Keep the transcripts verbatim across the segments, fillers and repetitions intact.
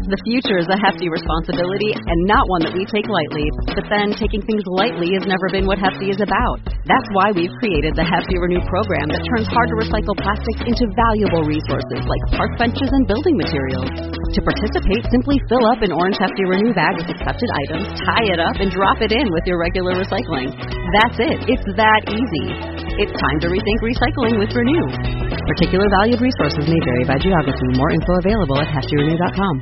The future is a hefty responsibility and not one that we take lightly. But then, taking things lightly has never been what Hefty is about. That's why we've created the Hefty Renew program that turns hard-to-recycle plastics into valuable resources like park benches and building materials. To participate, simply fill up an orange Hefty Renew bag with accepted items, tie it up, and drop it in with your regular recycling. That's it. It's that easy. It's time to rethink recycling with Renew. Particular valued resources may vary by geography. More info available at hefty renew dot com.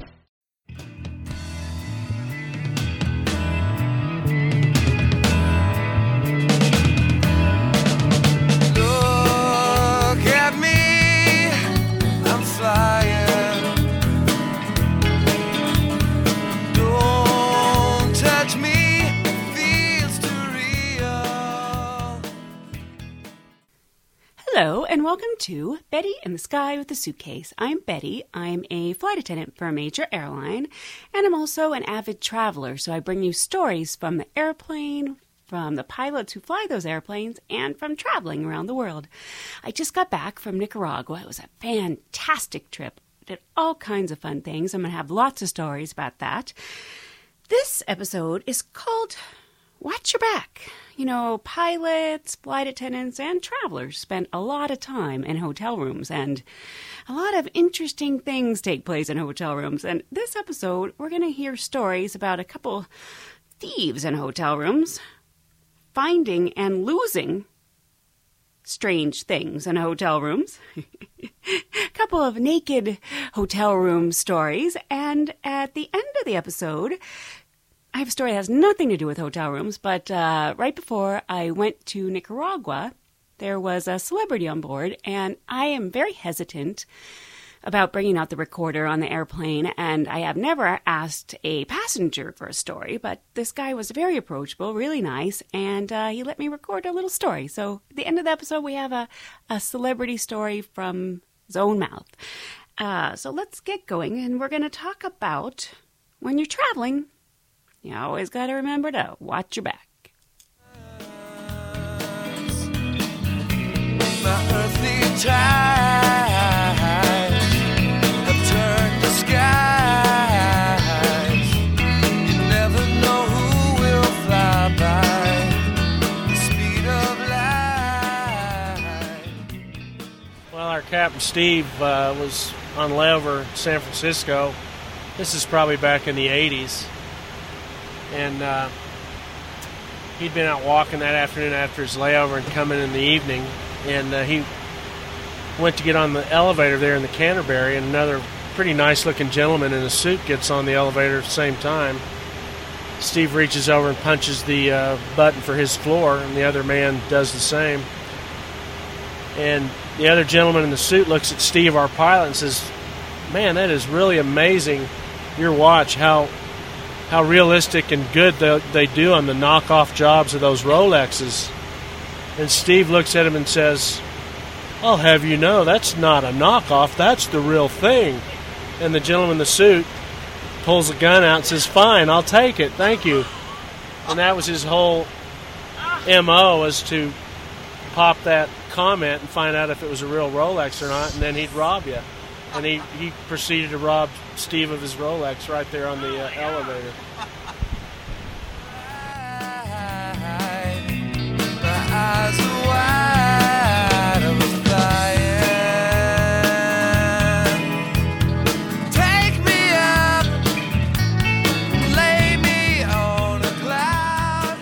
Hello, and welcome to Betty in the Sky with a Suitcase. I'm Betty. I'm a flight attendant for a major airline, and I'm also an avid traveler, so I bring you stories from the airplane, from the pilots who fly those airplanes, and from traveling around the world. I just got back from Nicaragua. It was a fantastic trip. I did all kinds of fun things. I'm going to have lots of stories about that. This episode is called Watch Your Back. You know, pilots, flight attendants, and travelers spend a lot of time in hotel rooms, and a lot of interesting things take place in hotel rooms. And this episode, we're going to hear stories about a couple thieves in hotel rooms finding and losing strange things in hotel rooms. A couple of naked hotel room stories, and at the end of the episode, I have a story that has nothing to do with hotel rooms, but uh, right before I went to Nicaragua, there was a celebrity on board, and I am very hesitant about bringing out the recorder on the airplane, and I have never asked a passenger for a story, but this guy was very approachable, really nice, and uh, he let me record a little story. So at the end of the episode, we have a, a celebrity story from his own mouth. Uh, so let's get going, and we're going to talk about when you're traveling, you always got to remember to watch your back. My earthly ties have turned the skies. You never know who will fly by the speed of light. Well, our Captain Steve uh, was on layover in San Francisco. This is probably back in the eighties. And uh, he'd been out walking that afternoon after his layover and coming in the evening. And uh, he went to get on the elevator there in the Canterbury, and another pretty nice-looking gentleman in a suit gets on the elevator at the same time. Steve reaches over and punches the uh, button for his floor, and the other man does the same. And the other gentleman in the suit looks at Steve, our pilot, and says, "Man, that is really amazing, your watch, how... how realistic and good they, they do on the knockoff jobs of those Rolexes." And Steve looks at him and says, "I'll have you know, that's not a knockoff, that's the real thing." And the gentleman in the suit pulls a gun out and says, "Fine, I'll take it, thank you." And that was his whole M O, was to pop that comment and find out if it was a real Rolex or not, and then he'd rob you. And he, he proceeded to rob Steve of his Rolex right there on the uh, elevator. My eyes are wide, I was flying. Take me up, lay me on a cloud.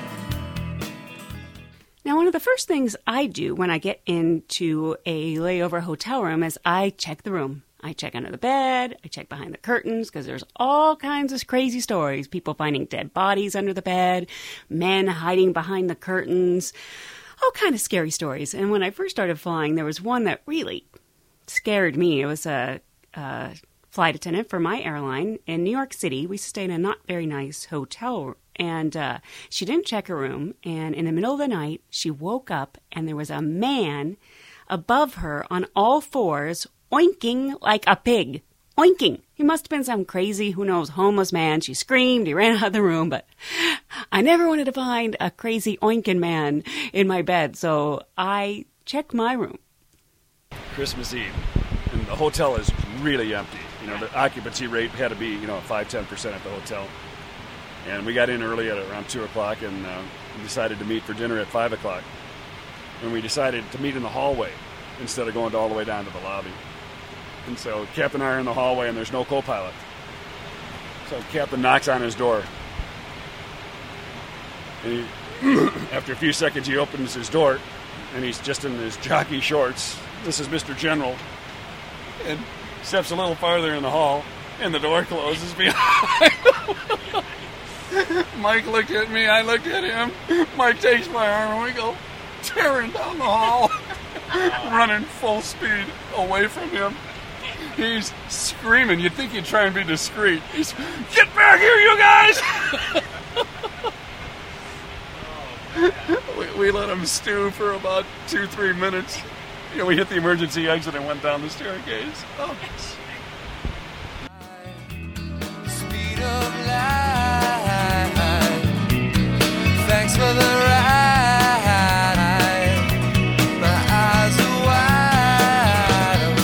Now, one of the first things I do when I get into a layover hotel room is I check the room. I check under the bed, I check behind the curtains, because there's all kinds of crazy stories. People finding dead bodies under the bed, men hiding behind the curtains, all kind of scary stories. And when I first started flying, there was one that really scared me. It was a, a flight attendant for my airline in New York City. We stayed in a not very nice hotel, and uh, she didn't check her room. And in the middle of the night, she woke up, and there was a man above her on all fours, oinking like a pig. Oinking. He must have been some crazy, who knows, homeless man. She screamed. He ran out of the room, but I never wanted to find a crazy oinking man in my bed, so I checked my room. Christmas Eve, and the hotel is really empty. You know, the occupancy rate had to be, you know, five, ten percent at the hotel. And we got in early at around two o'clock and uh, we decided to meet for dinner at five o'clock. And we decided to meet in the hallway instead of going all the way down to the lobby. And so Captain and I are in the hallway and there's no co-pilot. So Captain knocks on his door. And he, after a few seconds, he opens his door and he's just in his jockey shorts. This is Mister General. And steps a little farther in the hall and the door closes behind him. Mike looked at me, I looked at him. Mike takes my arm and we go tearing down the hall, running full speed away from him. He's screaming. You'd think he'd try and be discreet. He's, get back here, you guys! we, we let him stew for about two, three minutes. You know, we hit the emergency exit and went down the staircase. Oh. Speed of light. Thanks for the ride. My eyes are wide. I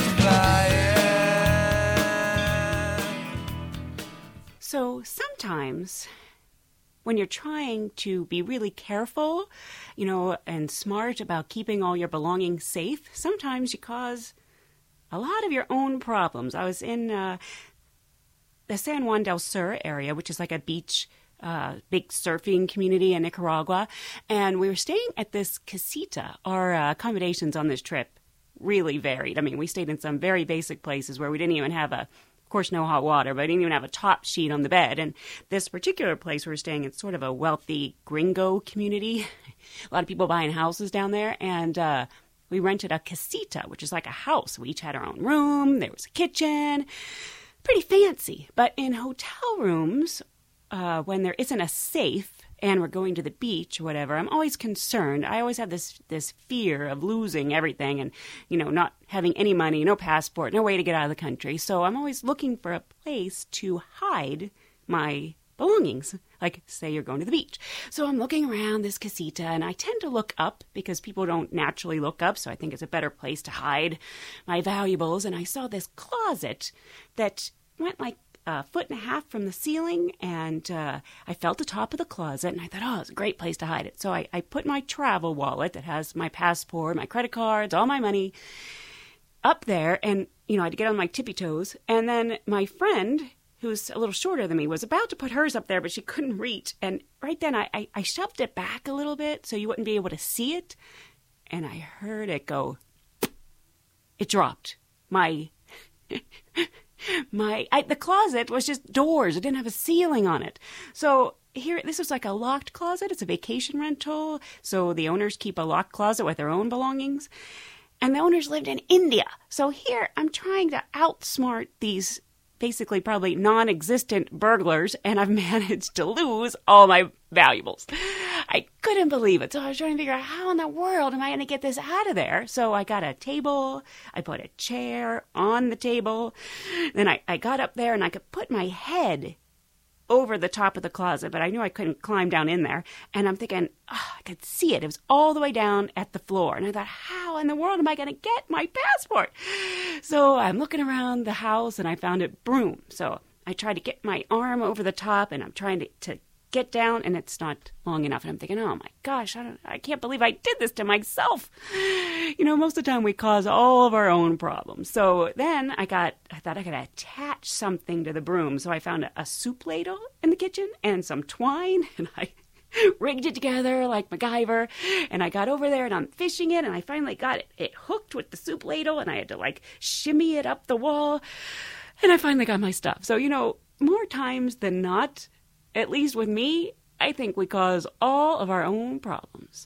was flying. So sometimes when you're trying to be really careful, you know, and smart about keeping all your belongings safe, sometimes you cause a lot of your own problems. I was in uh, the San Juan del Sur area, which is like a beach, uh, big surfing community in Nicaragua, and we were staying at this casita. Our uh, accommodations on this trip really varied. I mean, we stayed in some very basic places where we didn't even have a, of course, no hot water, but I didn't even have a top sheet on the bed. And this particular place we were staying in, sort of a wealthy gringo community. A lot of people buying houses down there, and uh, we rented a casita, which is like a house. We each had our own room. There was a kitchen. Pretty fancy. But in hotel rooms, uh, when there isn't a safe and we're going to the beach or whatever, I'm always concerned. I always have this this fear of losing everything and, you know, not having any money, no passport, no way to get out of the country. So I'm always looking for a place to hide my belongings, like say you're going to the beach. So I'm looking around this casita, and I tend to look up because people don't naturally look up, so I think it's a better place to hide my valuables. And I saw this closet that went like a foot and a half from the ceiling, and uh, I felt the top of the closet, and I thought, oh, it's a great place to hide it. So I, I put my travel wallet that has my passport, my credit cards, all my money up there, and, you know, I had to get on my tippy toes. And then my friend, who's a little shorter than me, was about to put hers up there, but she couldn't reach. And right then I, I, I shoved it back a little bit so you wouldn't be able to see it. And I heard it go, it dropped. My, my, I, the closet was just doors. It didn't have a ceiling on it. So here, this was like a locked closet. It's a vacation rental. So the owners keep a locked closet with their own belongings. And the owners lived in India. So here I'm trying to outsmart these basically probably non-existent burglars, and I've managed to lose all my valuables. I couldn't believe it. So I was trying to figure out how in the world am I going to get this out of there? So I got a table. I put a chair on the table. Then I, I got up there and I could put my head over the top of the closet, but I knew I couldn't climb down in there. And I'm thinking, oh, I could see it. It was all the way down at the floor. And I thought, how in the world am I going to get my passport? So I'm looking around the house and I found it broom. So I tried to get my arm over the top and I'm trying to, to get down, and it's not long enough. And I'm thinking, oh my gosh, I, don't, I can't believe I did this to myself. You know, most of the time we cause all of our own problems. So then I got, I thought I could attach something to the broom. So I found a, a soup ladle in the kitchen and some twine, and I rigged it together like MacGyver. And I got over there and I'm fishing it, and I finally got it, it hooked with the soup ladle, and I had to like shimmy it up the wall. And I finally got my stuff. So, you know, more times than not, at least with me, I think we cause all of our own problems.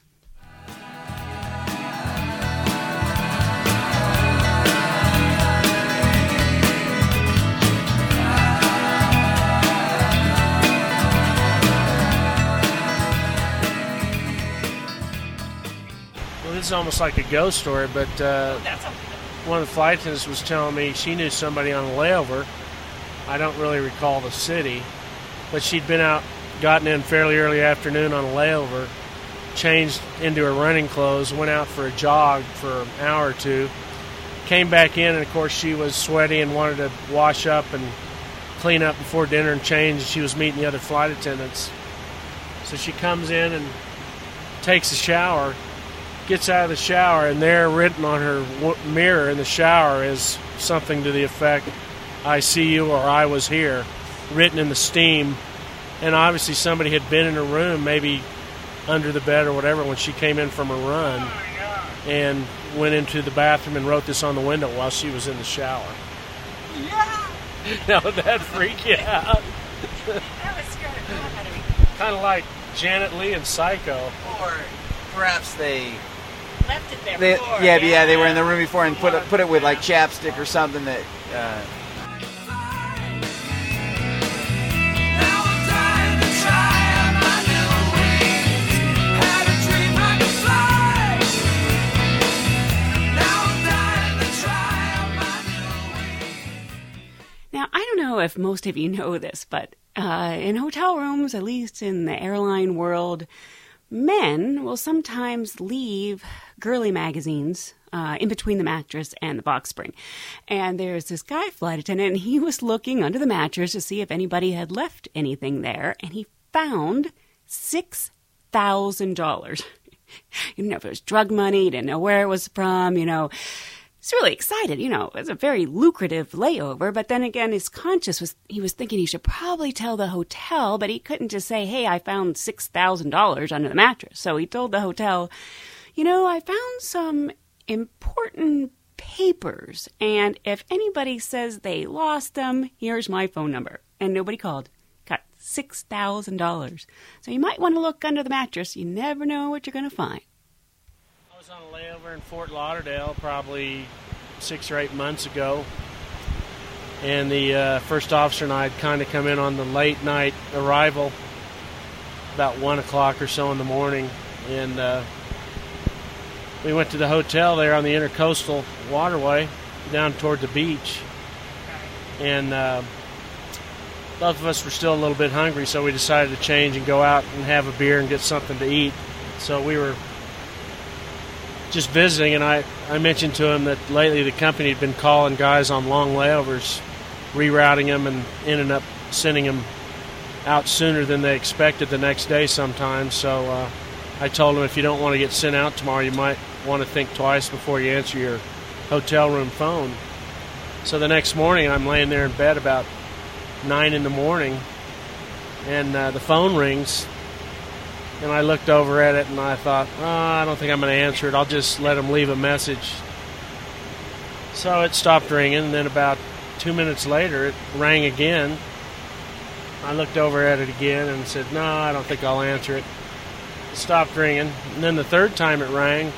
Well, this is almost like a ghost story, but uh, one of the flight attendants was telling me she knew somebody on a layover. I don't really recall the city, but she'd been out, gotten in fairly early afternoon on a layover, changed into her running clothes, went out for a jog for an hour or two, came back in, and of course she was sweaty and wanted to wash up and clean up before dinner and change, and she was meeting the other flight attendants. So she comes in and takes a shower, gets out of the shower, and there written on her w- mirror in the shower is something to the effect, "I see you," or "I was here," written in the steam. And obviously somebody had been in her room, maybe under the bed or whatever, when she came in from her run, and went into the bathroom and wrote this on the window while she was in the shower. Yeah! Now, would that freak you out? That was scared the crap out of me. Kind of like Janet Leigh in Psycho. Or perhaps they left it there They, before. yeah, yeah, they were in the room before and put it, put it with like chapstick or something that. Uh, Now I'm dying to try on my new wings. Had a dream I could fly. Now I'm dying to try on my new wings. Now, I don't know if most of you know this, but uh, in hotel rooms, at least in the airline world, men will sometimes leave girly magazines uh, in between the mattress and the box spring. And there's this guy flight attendant, and he was looking under the mattress to see if anybody had left anything there, and he found six thousand dollars. You didn't know if it was drug money, didn't know where it was from, you know. He's really excited, you know, it's a very lucrative layover, but then again, his conscience was, he was thinking he should probably tell the hotel, but he couldn't just say, "Hey, I found six thousand dollars under the mattress." So he told the hotel, "You know, I found some important papers, and if anybody says they lost them, here's my phone number." And nobody called. Got six thousand dollars. So you might want to look under the mattress. You never know what you're going to find. I was on a layover in Fort Lauderdale probably six or eight months ago, and the uh, first officer and I had kind of come in on the late night arrival, about one o'clock or so in the morning, and uh, we went to the hotel there on the Intercoastal Waterway down toward the beach, and uh, both of us were still a little bit hungry, so we decided to change and go out and have a beer and get something to eat. So we were just visiting, and I, I mentioned to him that lately the company had been calling guys on long layovers, rerouting them, and ended up sending them out sooner than they expected the next day sometimes. So uh, I told him, if you don't want to get sent out tomorrow, you might want to think twice before you answer your hotel room phone. So the next morning, I'm laying there in bed about nine in the morning, and uh, the phone rings. And I looked over at it, and I thought, oh, I don't think I'm going to answer it. I'll just let him leave a message. So it stopped ringing, and then about two minutes later, it rang again. I looked over at it again and said, no, I don't think I'll answer it. It stopped ringing. And then the third time it rang,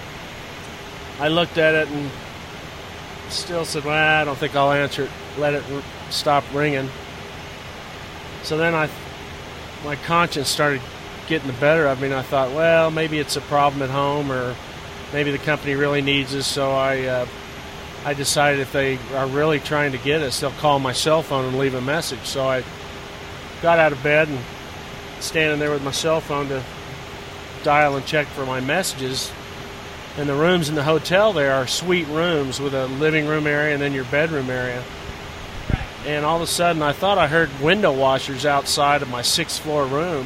I looked at it and still said, well, I don't think I'll answer it. Let it r- stop ringing. So then I, my conscience started getting the better of me, and I thought, well, maybe it's a problem at home, or maybe the company really needs us. So I uh, I decided if they are really trying to get us, they'll call my cell phone and leave a message. So I got out of bed and standing there with my cell phone to dial and check for my messages. And the rooms in the hotel there are suite rooms with a living room area and then your bedroom area. And all of a sudden I thought I heard window washers outside of my sixth floor room.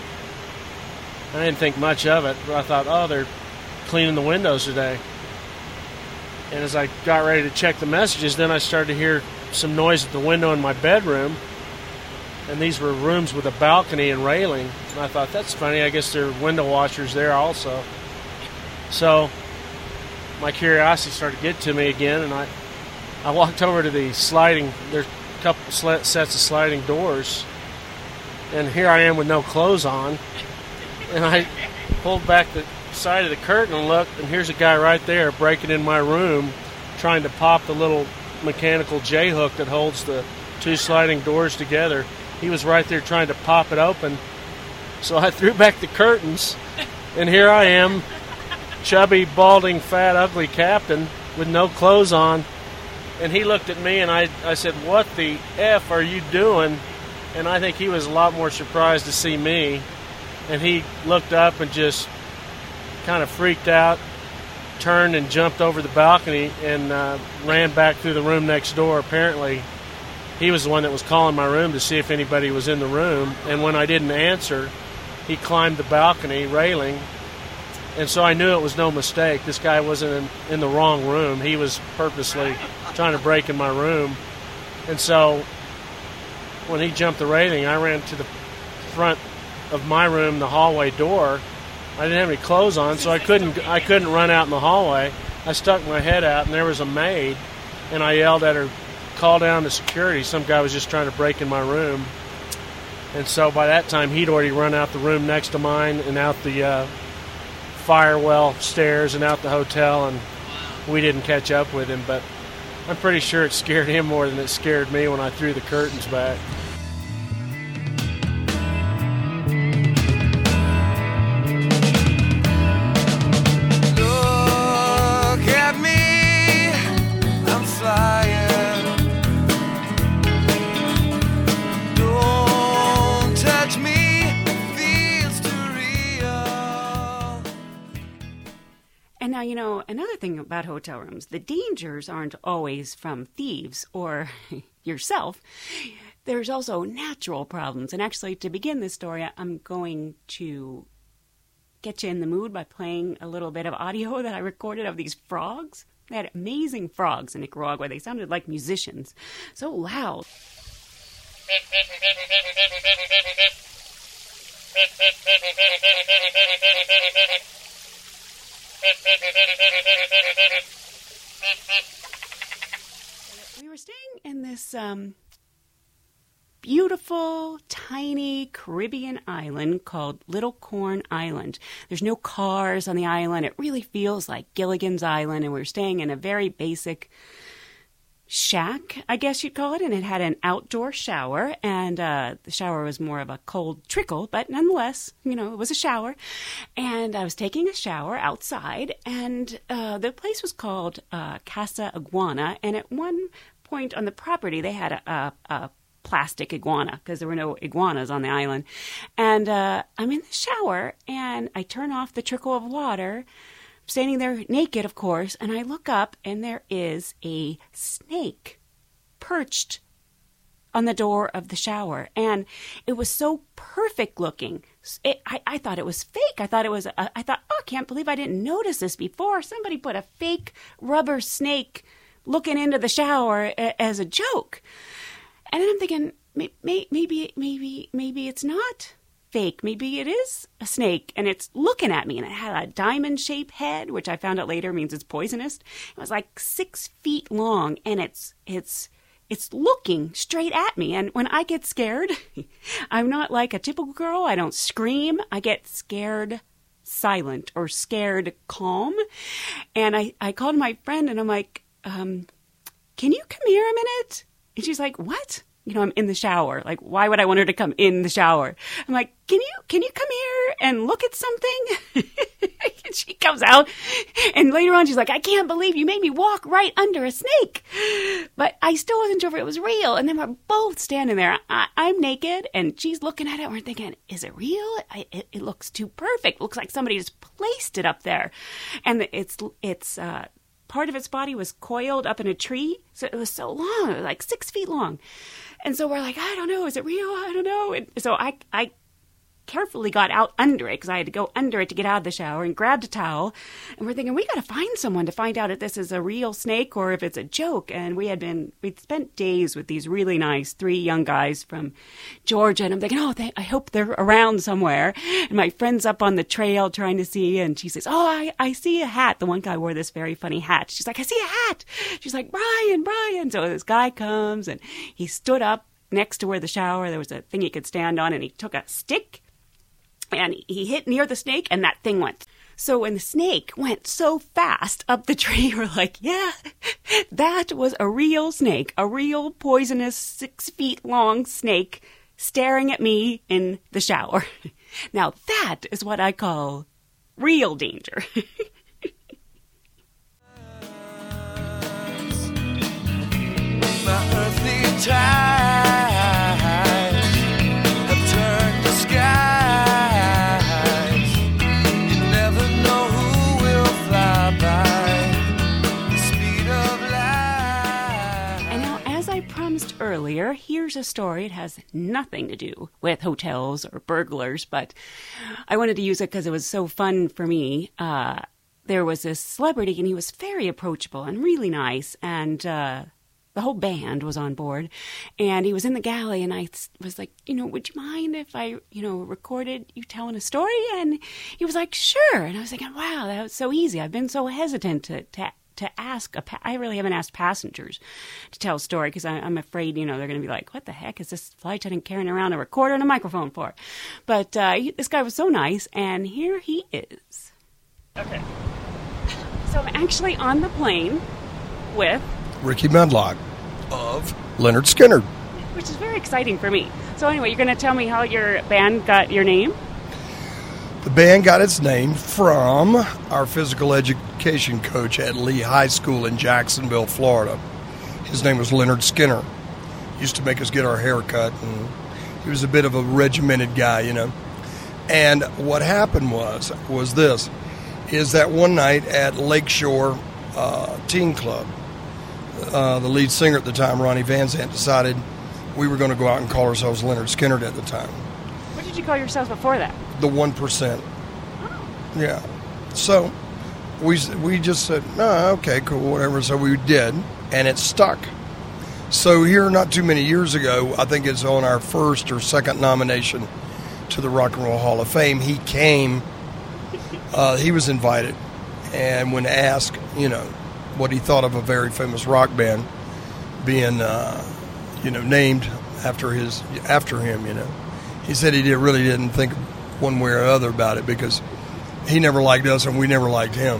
I didn't think much of it, but I thought, oh, they're cleaning the windows today. And as I got ready to check the messages, then I started to hear some noise at the window in my bedroom. And these were rooms with a balcony and railing. And I thought, that's funny, I guess there are window washers there also. So my curiosity started to get to me again, and I, I walked over to the sliding, there's a couple sets of sliding doors. And here I am with no clothes on. And I pulled back the side of the curtain and looked, and here's a guy right there breaking in my room, trying to pop the little mechanical J-hook that holds the two sliding doors together. He was right there trying to pop it open. So I threw back the curtains, and here I am, chubby, balding, fat, ugly captain with no clothes on. And he looked at me, and I, I said, what the F are you doing? And I think he was a lot more surprised to see me. And he looked up and just kind of freaked out. turned and jumped over the balcony and uh, ran back through the room next door. Apparently, he was the one that was calling my room to see if anybody was in the room. And when I didn't answer, he climbed the balcony railing. And so I knew it was no mistake. This guy wasn't in, in the wrong room. He was purposely trying to break in my room. And so when he jumped the railing, I ran to the front of my room, the hallway door. I didn't have any clothes on, so I couldn't I couldn't run out in the hallway. I stuck my head out, and there was a maid, and I yelled at her, call down to security. Some guy was just trying to break in my room. And so by that time, he'd already run out the room next to mine and out the uh, firewell stairs and out the hotel, and we didn't catch up with him. But I'm pretty sure it scared him more than it scared me when I threw the curtains back. Now, you know, another thing about hotel rooms, the dangers aren't always from thieves or yourself. There's also natural problems. And actually, to begin this story, I'm going to get you in the mood by playing a little bit of audio that I recorded of these frogs. They had amazing frogs in Nicaragua. They sounded like musicians. So loud. We were staying in this um, beautiful, tiny Caribbean island called Little Corn Island. There's no cars on the island. It really feels like Gilligan's Island, and we were staying in a very basic shack, I guess you'd call it, and it had an outdoor shower, and uh, the shower was more of a cold trickle, but nonetheless, you know, it was a shower, and I was taking a shower outside, and uh, the place was called uh, Casa Iguana, and at one point on the property, they had a, a, a plastic iguana, because there were no iguanas on the island, and uh, I'm in the shower, and I turn off the trickle of water, standing there naked, of course, and I look up, and there is a snake perched on the door of the shower, and it was so perfect looking. It, I, I thought it was fake. I thought it was. A, I thought, oh, I can't believe I didn't notice this before. Somebody put a fake rubber snake looking into the shower a, as a joke, and then I'm thinking, may, may, maybe, maybe, maybe it's not fake. Maybe it is a snake, and it's looking at me, and it had a diamond-shaped head, which I found out later means it's poisonous. It was like six feet long, and it's it's it's looking straight at me. And when I get scared, I'm not like a typical girl. I don't scream. I get scared silent or scared calm. And I, I called my friend, and I'm like, um, can you come here a minute? And she's like, what? You know, I'm in the shower. Like, why would I want her to come in the shower? I'm like, can you, can you come here and look at something? And she comes out, and later on she's like, I can't believe you made me walk right under a snake. But I still wasn't sure if it was real. And then we're both standing there. I, I'm naked, and she's looking at it, and we're thinking, is it real? I, it, it looks too perfect. It looks like somebody just placed it up there. And it's, it's, uh, part of its body was coiled up in a tree. So it was so long, it was like six feet long. And so we're like, I don't know, is it real? I don't know. And so I I carefully got out under it, because I had to go under it to get out of the shower, and grabbed a towel. And we're thinking, we got to find someone to find out if this is a real snake or if it's a joke. And we had been, we'd spent days with these really nice three young guys from Georgia. And I'm thinking, oh, they, I hope they're around somewhere. And my friend's up on the trail trying to see. And she says, oh, I, I see a hat. The one guy wore this very funny hat. She's like, I see a hat. She's like, Brian, Brian. So this guy comes, and he stood up next to where the shower, there was a thing he could stand on, and he took a stick, and he hit near the snake, and that thing went. So when the snake went so fast up the tree, we're like, yeah, that was a real snake, a real poisonous six feet long snake staring at me in the shower. Now that is what I call real danger. My earthly ties have turned to skies. You never know who will fly by. here's a story. It has nothing to do with hotels or burglars, but I wanted to use it because it was so fun for me. Uh, there was this celebrity, and he was very approachable and really nice, and uh, the whole band was on board, and he was in the galley, and I was like, you know, would you mind if I, you know, recorded you telling a story? And he was like, sure. And I was thinking, wow, that was so easy. I've been so hesitant to, to, to ask. A pa- I really haven't asked passengers to tell a story because I'm afraid, you know, they're going to be like, what the heck is this flight attendant carrying around a recorder and a microphone for? But uh, he, this guy was so nice, and here he is. Okay. So I'm actually on the plane with Ricky Medlock of Leonard Skinner. Which is very exciting for me. So anyway, you're going to tell me how your band got your name? The band got its name from our physical education coach at Lee High School in Jacksonville, Florida. His name was Leonard Skinner. He used to make us get our hair cut, and he was a bit of a regimented guy, you know. And what happened was, was this, is that one night at Lakeshore uh, Teen Club, Uh, the lead singer at the time, Ronnie Van Zant, decided we were going to go out and call ourselves Leonard Skinner at the time. What did you call yourselves before that? The one percent. Oh. Yeah. So we we just said, oh, okay, cool, whatever. So we did, and it stuck. So here, not too many years ago, I think it's on our first or second nomination to the Rock and Roll Hall of Fame, he came, uh, he was invited, and when asked, you know, what he thought of a very famous rock band being, uh, you know, named after his after him. You know, he said he did, really didn't think one way or other about it because he never liked us and we never liked him.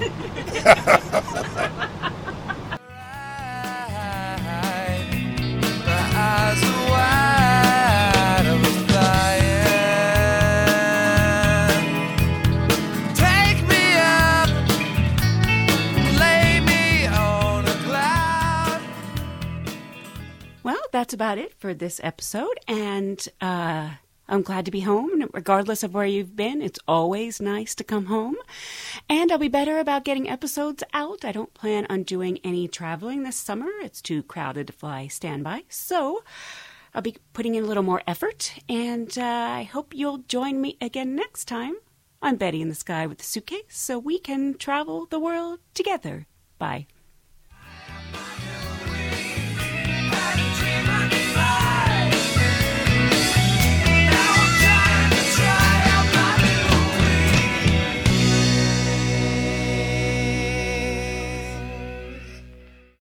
That's about it for this episode, and uh, I'm glad to be home. Regardless of where you've been, it's always nice to come home, and I'll be better about getting episodes out. I don't plan on doing any traveling this summer. It's too crowded to fly standby, so I'll be putting in a little more effort, and uh, I hope you'll join me again next time. I'm Betty in the Sky with the Suitcase, so we can travel the world together. Bye.